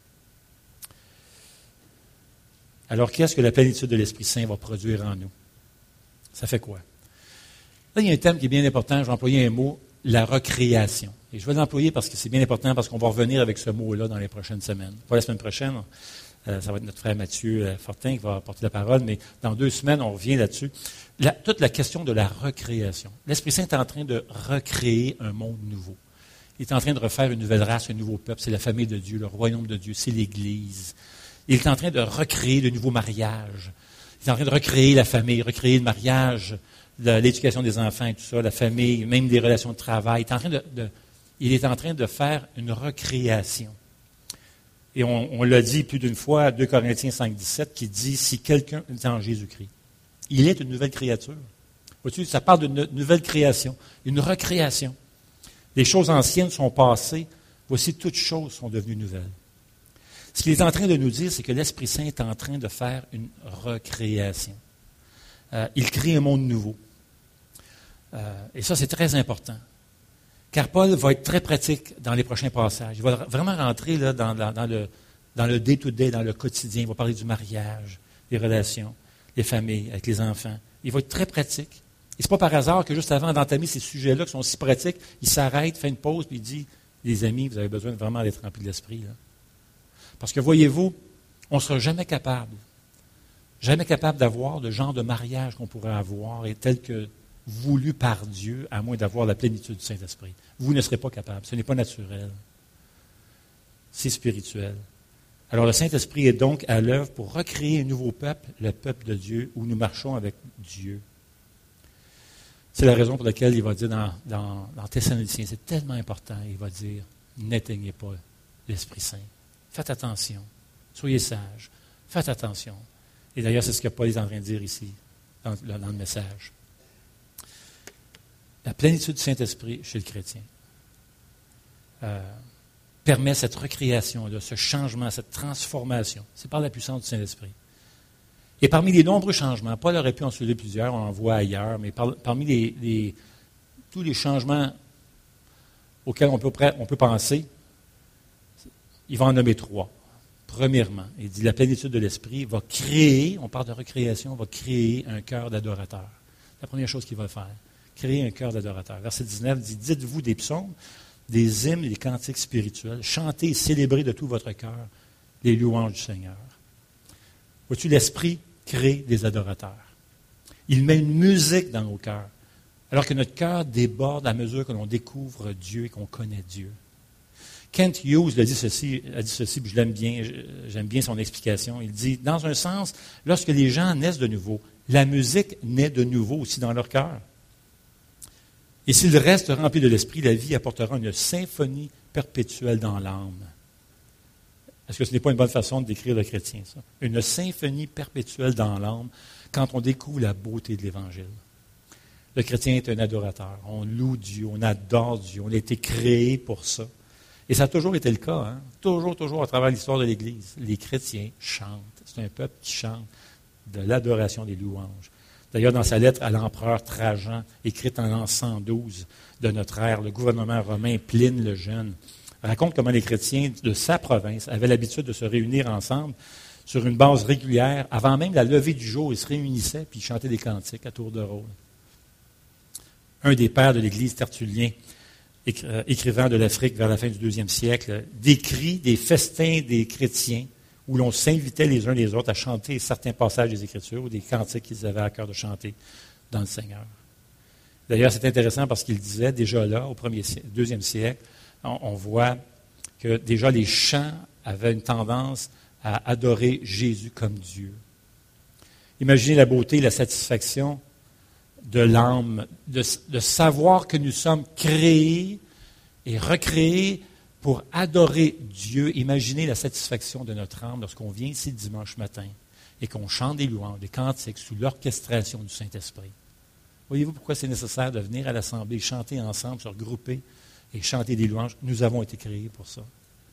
Alors, qu'est-ce que la plénitude de l'Esprit Saint va produire en nous? Ça fait quoi? Là, il y a un thème qui est bien important. Je vais employer un mot, la recréation. Et je vais l'employer parce que c'est bien important, parce qu'on va revenir avec ce mot-là dans les prochaines semaines. Pas la semaine prochaine, euh, ça va être notre frère Mathieu euh, Fortin qui va porter la parole, mais dans deux semaines, on revient là-dessus. La, toute la question de la recréation. L'Esprit Saint est en train de recréer un monde nouveau. Il est en train de refaire une nouvelle race, un nouveau peuple. C'est la famille de Dieu, le royaume de Dieu, c'est l'Église. Il est en train de recréer de nouveaux mariages. Il est en train de recréer la famille, recréer le mariage, l'éducation des enfants et tout ça, la famille, même des relations de travail. Il est en train de, de, il est en train de faire une recréation. Et on, on l'a dit plus d'une fois, deux Corinthiens cinq, dix-sept, qui dit, si quelqu'un est en Jésus-Christ, il est une nouvelle créature. Vois-tu, ça parle d'une nouvelle création, une recréation. Les choses anciennes sont passées, voici toutes choses sont devenues nouvelles. Ce qu'il est en train de nous dire, c'est que l'Esprit Saint est en train de faire une recréation. Euh, il crée un monde nouveau. Euh, et ça, c'est très important. Car Paul va être très pratique dans les prochains passages. Il va vraiment rentrer là, dans, dans, dans le dans le day-to-day, dans le quotidien. Il va parler du mariage, des relations, des familles, avec les enfants. Il va être très pratique. Et ce n'est pas par hasard que juste avant d'entamer ces sujets-là qui sont si pratiques, il s'arrête, fait une pause, puis il dit, les amis, vous avez besoin vraiment d'être remplis de l'esprit. Là. Parce que voyez-vous, on ne sera jamais capable, jamais capable d'avoir le genre de mariage qu'on pourrait avoir et tel que voulu par Dieu, à moins d'avoir la plénitude du Saint-Esprit. Vous ne serez pas capable. Ce n'est pas naturel. C'est spirituel. Alors le Saint-Esprit est donc à l'œuvre pour recréer un nouveau peuple, le peuple de Dieu, où nous marchons avec Dieu. C'est la raison pour laquelle il va dire dans, dans, dans Thessaloniciens, c'est tellement important, il va dire, n'éteignez pas l'Esprit Saint. Faites attention. Soyez sages. Faites attention. Et d'ailleurs, c'est ce que Paul est en train de dire ici, dans, dans le message. La plénitude du Saint-Esprit chez le chrétien euh, permet cette recréation, là, ce changement, cette transformation. C'est par la puissance du Saint-Esprit. Et parmi les nombreux changements, Paul aurait pu en soulever plusieurs, on en voit ailleurs, mais par, parmi les, les, tous les changements auxquels on peut, on peut penser, il va en nommer trois. Premièrement, il dit la plénitude de l'Esprit va créer, on parle de recréation, va créer un cœur d'adorateur. La première chose qu'il va faire, créer un cœur d'adorateur. Verset dix-neuf dit, dites-vous des psaumes, des hymnes et des cantiques spirituels, chantez et célébrez de tout votre cœur les louanges du Seigneur. Vois-tu, l'Esprit crée des adorateurs. Il met une musique dans nos cœurs, alors que notre cœur déborde à mesure que l'on découvre Dieu et qu'on connaît Dieu. Kent Hughes a dit ceci, a dit ceci, puis je l'aime bien, j'aime bien son explication. Il dit, dans un sens, lorsque les gens naissent de nouveau, la musique naît de nouveau aussi dans leur cœur. Et s'ils restent remplis de l'Esprit, la vie apportera une symphonie perpétuelle dans l'âme. Est-ce que ce n'est pas une bonne façon de décrire le chrétien, ça? Une symphonie perpétuelle dans l'âme quand on découvre la beauté de l'Évangile. Le chrétien est un adorateur. On loue Dieu, on adore Dieu, on a été créé pour ça. Et ça a toujours été le cas, hein? Toujours, toujours à travers l'histoire de l'Église. Les chrétiens chantent. C'est un peuple qui chante de l'adoration des louanges. D'ailleurs, dans sa lettre à l'empereur Trajan, écrite en l'an cent douze de notre ère, le gouvernement romain Pline le Jeune raconte comment les chrétiens de sa province avaient l'habitude de se réunir ensemble sur une base régulière. Avant même la levée du jour, ils se réunissaient puis ils chantaient des cantiques à tour de rôle. Un des pères de l'Église, Tertullien, écrivant de l'Afrique vers la fin du deuxième siècle, décrit des festins des chrétiens où l'on s'invitait les uns les autres à chanter certains passages des Écritures ou des cantiques qu'ils avaient à cœur de chanter dans le Seigneur. D'ailleurs, c'est intéressant parce qu'il disait, déjà là, au premier, deuxième siècle, on, on voit que déjà les chants avaient une tendance à adorer Jésus comme Dieu. Imaginez la beauté et la satisfaction de l'âme, de, de savoir que nous sommes créés et recréés pour adorer Dieu. Imaginez la satisfaction de notre âme lorsqu'on vient ici le dimanche matin et qu'on chante des louanges, des cantiques sous l'orchestration du Saint-Esprit. Voyez-vous pourquoi c'est nécessaire de venir à l'Assemblée, chanter ensemble, se regrouper et chanter des louanges? Nous avons été créés pour ça,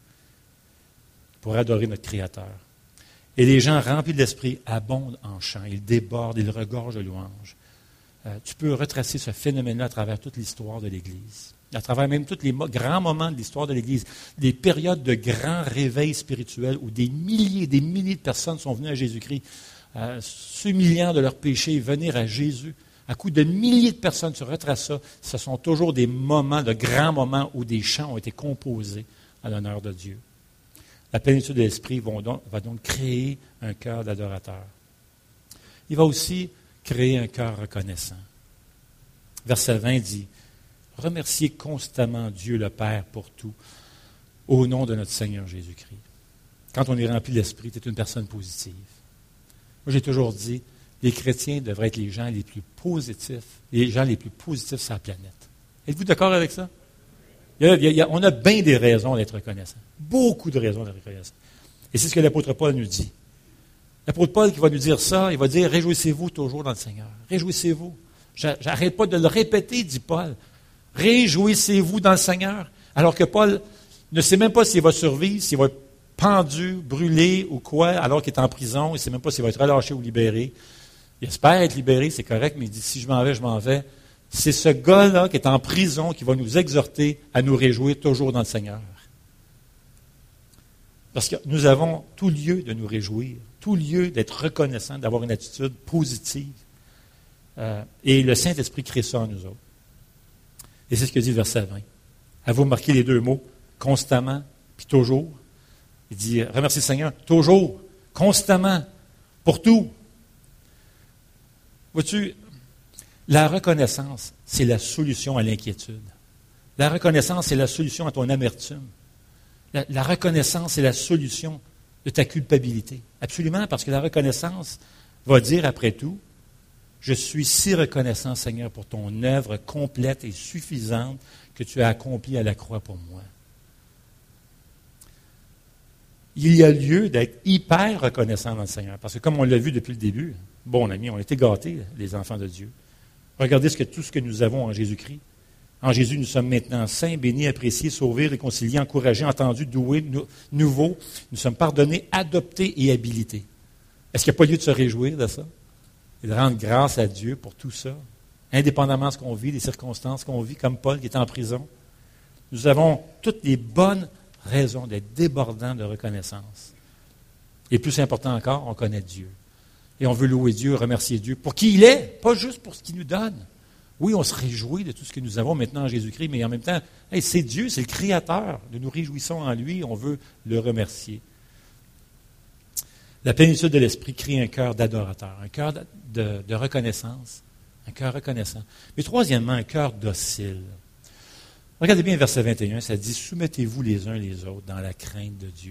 pour adorer notre Créateur. Et les gens remplis de l'Esprit abondent en chants, ils débordent, ils regorgent de louanges. Euh, tu peux retracer ce phénomène-là à travers toute l'histoire de l'Église, à travers même tous les mo- grands moments de l'histoire de l'Église, des périodes de grands réveils spirituels où des milliers et des milliers de personnes sont venues à Jésus-Christ, euh, s'humiliant de leurs péchés, venir à Jésus. À coup de milliers de personnes, tu retraces ça, ce sont toujours des moments, de grands moments où des chants ont été composés à l'honneur de Dieu. La plénitude de l'Esprit va donc, va donc créer un cœur d'adorateur. Il va aussi créer un cœur reconnaissant. Verset vingt dit, « Remerciez constamment Dieu le Père pour tout, au nom de notre Seigneur Jésus-Christ. » Quand on est rempli de l'Esprit, tu es une personne positive. Moi, j'ai toujours dit, les chrétiens devraient être les gens les plus positifs, les gens les plus positifs sur la planète. Êtes-vous d'accord avec ça? Il y a, il y a, on a bien des raisons d'être reconnaissants. Beaucoup de raisons d'être reconnaissants. Et c'est ce que l'apôtre Paul nous dit. L'apôtre Paul qui va nous dire ça, il va dire « Réjouissez-vous toujours dans le Seigneur. Réjouissez-vous. » J'arrête pas de le répéter, dit Paul. « Réjouissez-vous dans le Seigneur. » Alors que Paul ne sait même pas s'il va survivre, s'il va être pendu, brûlé ou quoi, alors qu'il est en prison. Il ne sait même pas s'il va être relâché ou libéré. Il espère être libéré, c'est correct, mais il dit « Si je m'en vais, je m'en vais. » C'est ce gars-là qui est en prison qui va nous exhorter à nous réjouir toujours dans le Seigneur. Parce que nous avons tout lieu de nous réjouir, tout lieu d'être reconnaissant, d'avoir une attitude positive. Euh, et le Saint-Esprit crée ça en nous autres. Et c'est ce que dit le verset vingt. À vous marquer les deux mots, constamment, puis toujours. Il dit, remerciez le Seigneur, toujours, constamment, pour tout. Vois-tu, la reconnaissance, c'est la solution à l'inquiétude. La reconnaissance, c'est la solution à ton amertume. La, la reconnaissance, c'est la solution de ta culpabilité. Absolument, parce que la reconnaissance va dire après tout, je suis si reconnaissant, Seigneur, pour ton œuvre complète et suffisante que tu as accomplie à la croix pour moi. Il y a lieu d'être hyper reconnaissant dans le Seigneur, parce que comme on l'a vu depuis le début, bon ami, on a été gâtés, les enfants de Dieu. Regardez ce que, tout ce que nous avons en Jésus-Christ. En Jésus, nous sommes maintenant saints, bénis, appréciés, sauvés, réconciliés, encouragés, entendus, doués, nou- nouveaux. Nous sommes pardonnés, adoptés et habilités. Est-ce qu'il n'y a pas lieu de se réjouir de ça? Et de rendre grâce à Dieu pour tout ça? indépendamment de ce qu'on vit, des circonstances qu'on vit, comme Paul qui est en prison. Nous avons toutes les bonnes raisons d'être débordants de reconnaissance. Et plus important encore, on connaît Dieu. Et on veut louer Dieu, remercier Dieu pour qui il est, pas juste pour ce qu'il nous donne. Oui, on se réjouit de tout ce que nous avons maintenant en Jésus-Christ, mais en même temps, hey, c'est Dieu, c'est le Créateur. Nous nous réjouissons en lui, on veut le remercier. La plénitude de l'Esprit crée un cœur d'adorateur, un cœur de, de, de reconnaissance, un cœur reconnaissant. Mais troisièmement, un cœur docile. Regardez bien verset vingt et un, ça dit « Soumettez-vous les uns les autres dans la crainte de Dieu ».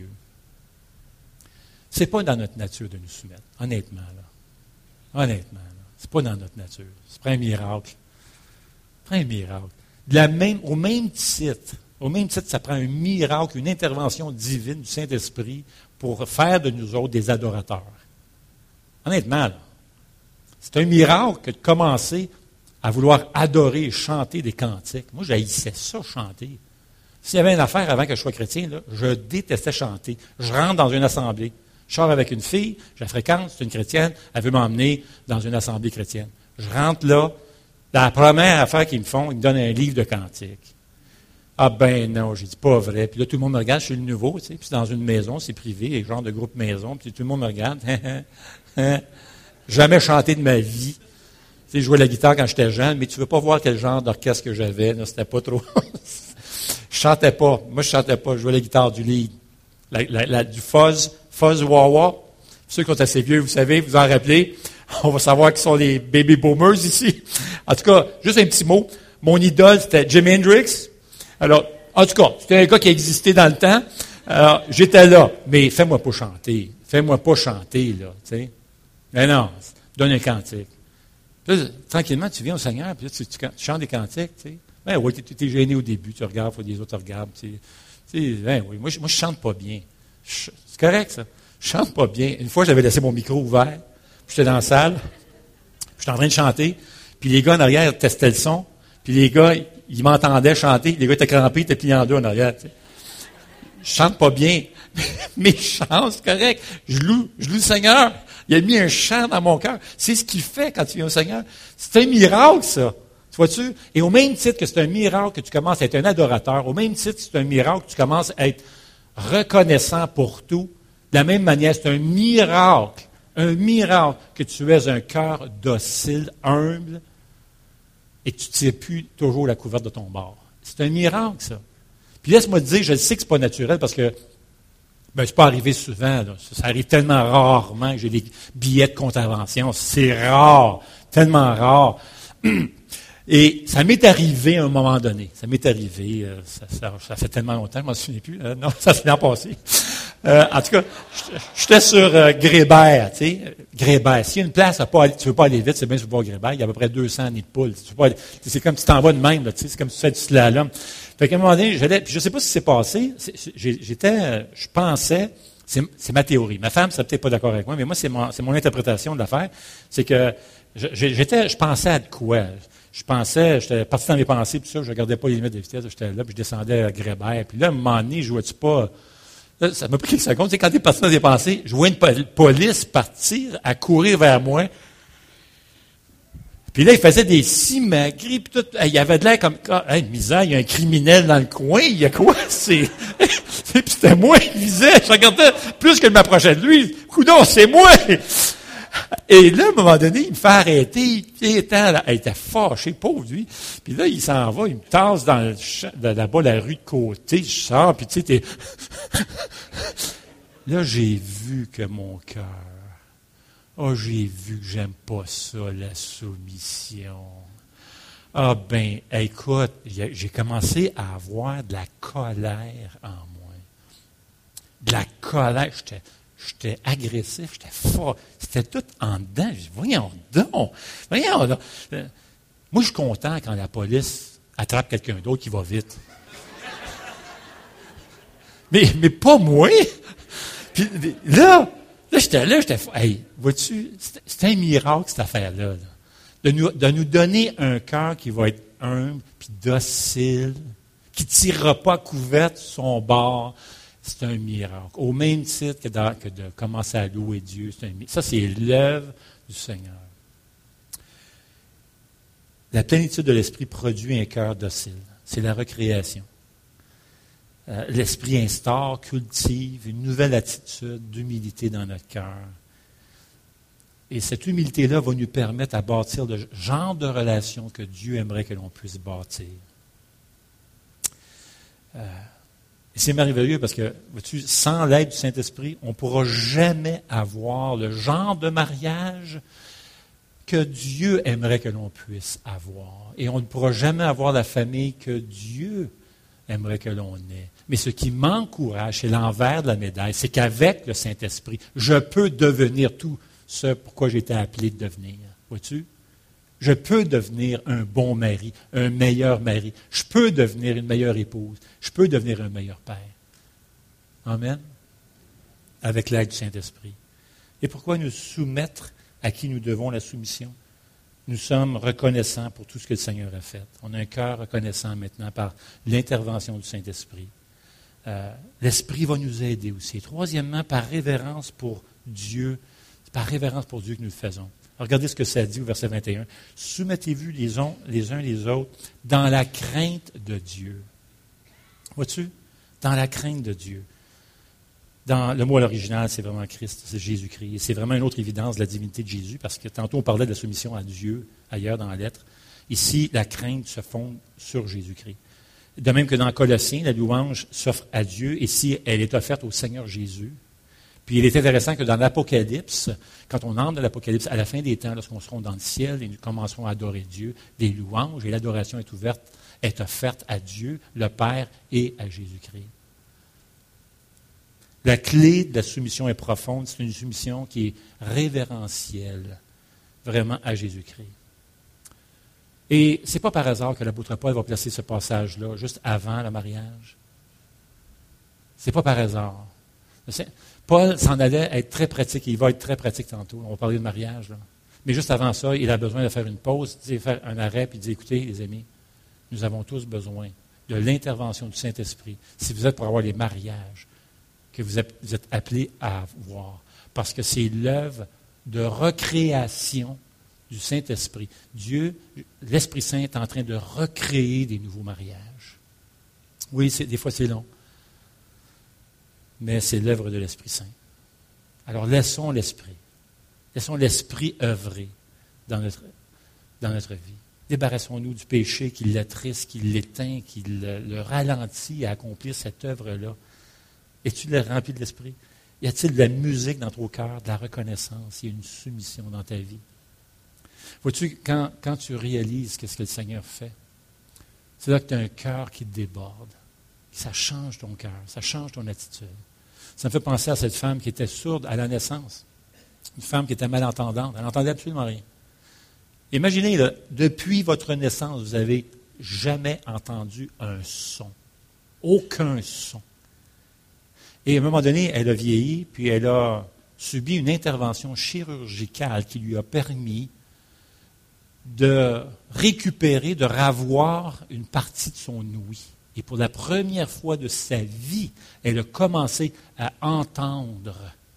Ce n'est pas dans notre nature de nous soumettre, honnêtement. Là. Honnêtement, ce n'est pas dans notre nature. C'est pas un miracle. C'est pas un miracle. De la même, au même titre, au même titre, ça prend un miracle, une intervention divine du Saint-Esprit pour faire de nous autres des adorateurs. Honnêtement, là, c'est un miracle que de commencer à vouloir adorer et chanter des cantiques. Moi, j'haïssais ça, chanter. S'il y avait une affaire avant que je sois chrétien, là, je détestais chanter. Je rentre dans une assemblée. Je sors avec une fille, je la fréquente, c'est une chrétienne, elle veut m'emmener dans une assemblée chrétienne. Je rentre là, la première affaire qu'ils me font, ils me donnent un livre de cantiques. Ah ben non, j'ai dit pas vrai. Puis là, tout le monde me regarde, je suis le nouveau, tu sais, puis c'est dans une maison, c'est privé, un genre de groupe maison, puis tout le monde me regarde. Jamais chanté de ma vie. Tu sais, je jouais la guitare quand j'étais jeune, mais tu veux pas voir quel genre d'orchestre que j'avais, là, c'était pas trop. Je chantais pas. Moi, je chantais pas, je jouais la guitare du lead. La, la, la, du fuzz, fuzz wah-wah. Ceux qui sont assez vieux, vous savez, vous en rappelez. On va savoir qui sont les baby boomers ici. En tout cas, juste un petit mot. Mon idole, c'était Jimi Hendrix. Alors, en tout cas, c'était un gars qui existait dans le temps. Alors, j'étais là. Mais fais-moi pas chanter. Fais-moi pas chanter, là, tu sais. Mais non, donne un cantique. Puis là, tranquillement, tu viens au Seigneur, puis là, tu, tu, tu chantes des cantiques, tu sais. Ben oui, tu es gêné au début, tu regardes, il faut que les autres te regardent. Tu sais, ben oui, moi, je, moi, je chante pas bien. Je, c'est correct, ça. Je chante pas bien. Une fois, j'avais laissé mon micro ouvert, puis j'étais dans la salle, j'étais en train de chanter, puis les gars en arrière testaient le son, puis les gars, ils m'entendaient chanter, les gars étaient crampés, ils étaient pliés en deux en arrière, tu sais. Je chante pas bien, mais je chante, c'est correct. Je loue, je loue le Seigneur. Il a mis un chant dans mon cœur. C'est ce qu'il fait quand tu viens au Seigneur. C'est un miracle, ça. Tu vois-tu? Et au même titre que c'est un miracle que tu commences à être un adorateur, au même titre que c'est un miracle que tu commences à être reconnaissant pour tout, de la même manière, c'est un miracle, un miracle que tu aies un cœur docile, humble, et que tu ne tires plus toujours la couverte de ton bord. C'est un miracle, ça. Puis laisse-moi te dire, je sais que ce n'est pas naturel parce que ben, c'est pas arrivé souvent. Là. Ça, ça arrive tellement rarement que j'ai des billets de contravention. C'est rare, tellement rare. Et ça m'est arrivé à un moment donné. Ça m'est arrivé, euh, ça, ça, ça fait tellement longtemps, je ne m'en souviens plus. Euh, non, ça s'est bien passé. Euh, en tout cas, j'étais sur euh, Grébert, tu sais. Grébert. S'il y a une place, à pas aller, tu ne veux pas aller vite, c'est bien sur le bord Grébert. Il y a à peu près deux cents nids de poules. Tu veux pas aller, c'est comme si tu t'en vas de même, là, tu sais. C'est comme si tu fais du slalom. Fait qu'à un moment donné, j'allais, puis je ne sais pas ce qui s'est passé. C'est, j'étais, je pensais, c'est, c'est ma théorie. Ma femme ne serait peut-être pas d'accord avec moi, mais moi, c'est mon, c'est mon interprétation de l'affaire. C'est que j'étais, je pensais à de quoi? Je pensais, j'étais parti dans mes pensées, puis ça, je ne regardais pas les limites de vitesse, j'étais là, puis je descendais à Grébert. Puis là, à un moment donné, je vois-tu pas. Là, ça m'a pris quelques secondes. Tu sais, quand tu es parti dans tes pensées, je vois une police partir, à courir vers moi. Puis là, il faisait des simagrées, puis tout. Il y avait de l'air comme, hey, misère, il y a un criminel dans le coin, il y a quoi? C'est. Puis c'était moi qui visais. Je regardais plus que je m'approchais de lui. Coudon, c'est moi! Et là, à un moment donné, il me fait arrêter. Il était, il était fâché, pauvre lui. Puis là, il s'en va, il me tasse dans le champ, là-bas, la rue de côté. Je sors, puis tu sais, t'es... Là, j'ai vu que mon cœur... Oh, j'ai vu que j'aime pas ça, la soumission. Ah ben, écoute, j'ai commencé à avoir de la colère en moi. De la colère. J'étais... J'étais agressif, j'étais fort. C'était tout en dedans. Je dis, voyons donc. Voyons donc. Moi, je suis content quand la police attrape quelqu'un d'autre qui va vite. mais, mais pas moi. Puis là, là, j'étais là, j'étais fort. Hey, vois-tu, c'est un miracle, cette affaire-là. Là. De, nous, de nous donner un cœur qui va être humble, puis docile, qui ne tirera pas couverte sur son bord. C'est un miracle. Au même titre que, dans, que de commencer à louer Dieu. C'est un, ça, c'est l'œuvre du Seigneur. La plénitude de l'Esprit produit un cœur docile. C'est la recréation. Euh, l'Esprit instaure, cultive une nouvelle attitude d'humilité dans notre cœur. Et cette humilité-là va nous permettre à bâtir le genre de relation que Dieu aimerait que l'on puisse bâtir. Euh, et c'est merveilleux parce que, vois-tu, sans l'aide du Saint-Esprit, on ne pourra jamais avoir le genre de mariage que Dieu aimerait que l'on puisse avoir. Et on ne pourra jamais avoir la famille que Dieu aimerait que l'on ait. Mais ce qui m'encourage, c'est l'envers de la médaille, c'est qu'avec le Saint-Esprit, je peux devenir tout ce pourquoi j'ai été appelé de devenir. Vois-tu? Je peux devenir un bon mari, un meilleur mari. Je peux devenir une meilleure épouse. Je peux devenir un meilleur père. Amen? Avec l'aide du Saint-Esprit. Et pourquoi nous soumettre à qui nous devons la soumission? Nous sommes reconnaissants pour tout ce que le Seigneur a fait. On a un cœur reconnaissant maintenant par l'intervention du Saint-Esprit. Euh, L'Esprit va nous aider aussi. Et troisièmement, par révérence pour Dieu, c'est par révérence pour Dieu que nous le faisons. Regardez ce que ça dit au verset vingt et un. « Soumettez-vous les, on, les uns les autres dans la crainte de Dieu. » Vois-tu? Dans la crainte de Dieu. Dans le mot à l'original, c'est vraiment Christ, c'est Jésus-Christ. Et c'est vraiment une autre évidence de la divinité de Jésus, parce que tantôt on parlait de la soumission à Dieu, ailleurs dans la lettre. Ici, la crainte se fonde sur Jésus-Christ. De même que dans Colossiens, la louange s'offre à Dieu, et si elle est offerte au Seigneur Jésus. Puis il est intéressant que dans l'Apocalypse, quand on entre dans l'Apocalypse, à la fin des temps, lorsqu'on sera dans le ciel et nous commencerons à adorer Dieu, des louanges, et l'adoration est ouverte, est offerte à Dieu, le Père et à Jésus-Christ. La clé de la soumission est profonde, c'est une soumission qui est révérentielle, vraiment à Jésus-Christ. Et ce n'est pas par hasard que l'apôtre Paul va placer ce passage-là juste avant le mariage. Ce n'est pas par hasard. Paul s'en allait être très pratique, et il va être très pratique tantôt. On va parler de mariage, là. Mais juste avant ça, il a besoin de faire une pause, de faire un arrêt, puis de dire, écoutez, les amis, nous avons tous besoin de l'intervention du Saint-Esprit. Si vous êtes pour avoir les mariages que vous êtes, vous êtes appelés à avoir, parce que c'est l'œuvre de recréation du Saint-Esprit. Dieu, l'Esprit Saint est en train de recréer des nouveaux mariages. Oui, c'est, des fois c'est long, mais c'est l'œuvre de l'Esprit Saint. Alors laissons l'Esprit, laissons l'Esprit œuvrer dans notre, dans notre vie. Débarrassons-nous du péché qui l'attriste, qui l'éteint, qui le, le ralentit à accomplir cette œuvre-là. Es-tu rempli de l'Esprit? Y a-t-il de la musique dans ton cœur, de la reconnaissance? Il y a une soumission dans ta vie. Vois-tu, quand, quand tu réalises ce que le Seigneur fait, c'est là que tu as un cœur qui déborde. Ça change ton cœur, ça change ton attitude. Ça me fait penser à cette femme qui était sourde à la naissance. Une femme qui était malentendante. Elle n'entendait absolument rien. Imaginez, là, depuis votre naissance, vous n'avez jamais entendu un son. Aucun son. Et à un moment donné, elle a vieilli, puis elle a subi une intervention chirurgicale qui lui a permis de récupérer, de ravoir une partie de son ouïe. Et pour la première fois de sa vie, elle a commencé à entendre.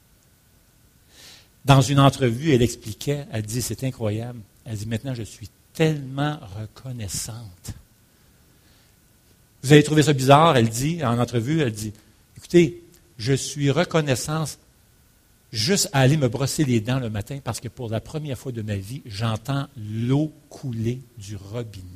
Dans une entrevue, elle expliquait, elle dit, c'est incroyable, elle dit, maintenant je suis tellement reconnaissante. Vous allez trouver ça bizarre, elle dit, en entrevue, elle dit, écoutez, je suis reconnaissante juste à aller me brosser les dents le matin parce que pour la première fois de ma vie, j'entends l'eau couler du robinet.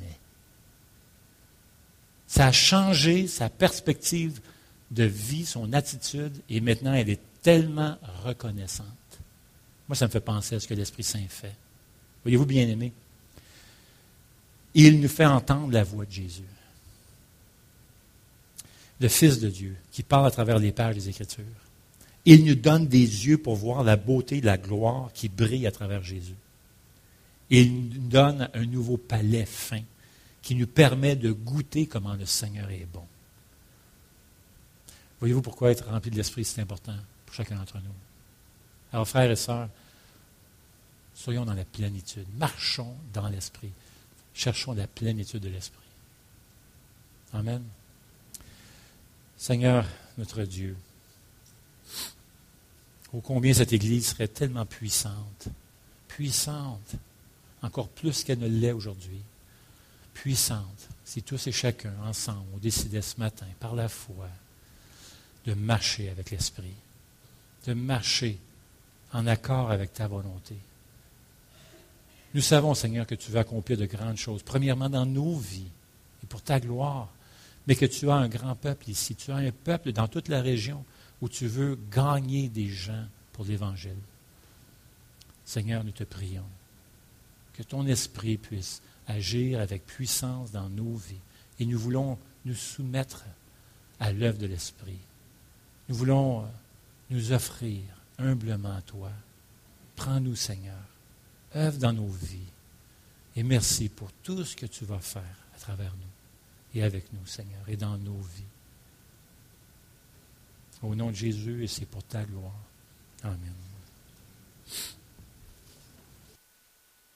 Ça a changé sa perspective de vie, son attitude, et maintenant elle est tellement reconnaissante. Moi, ça me fait penser à ce que l'Esprit Saint fait. Voyez-vous, bien-aimés, il nous fait entendre la voix de Jésus. Le Fils de Dieu, qui parle à travers les pages des Écritures. Il nous donne des yeux pour voir la beauté et la gloire qui brille à travers Jésus. Il nous donne un nouveau palais fin qui nous permet de goûter comment le Seigneur est bon. Voyez-vous pourquoi être rempli de l'Esprit, c'est important pour chacun d'entre nous. Alors, frères et sœurs, soyons dans la plénitude. Marchons dans l'Esprit. Cherchons la plénitude de l'Esprit. Amen. Seigneur, notre Dieu, ô combien cette Église serait tellement puissante, puissante, encore plus qu'elle ne l'est aujourd'hui, puissante, si tous et chacun, ensemble, on décidait ce matin, par la foi, de marcher avec l'Esprit, de marcher en accord avec ta volonté. Nous savons, Seigneur, que tu veux accomplir de grandes choses, premièrement dans nos vies et pour ta gloire, mais que tu as un grand peuple ici. Tu as un peuple dans toute la région où tu veux gagner des gens pour l'Évangile. Seigneur, nous te prions que ton esprit puisse agir avec puissance dans nos vies. Et nous voulons nous soumettre à l'œuvre de l'Esprit. Nous voulons nous offrir humblement à toi. Prends-nous, Seigneur. Œuvre dans nos vies. Et merci pour tout ce que tu vas faire à travers nous et avec nous, Seigneur, et dans nos vies. Au nom de Jésus, et c'est pour ta gloire. Amen.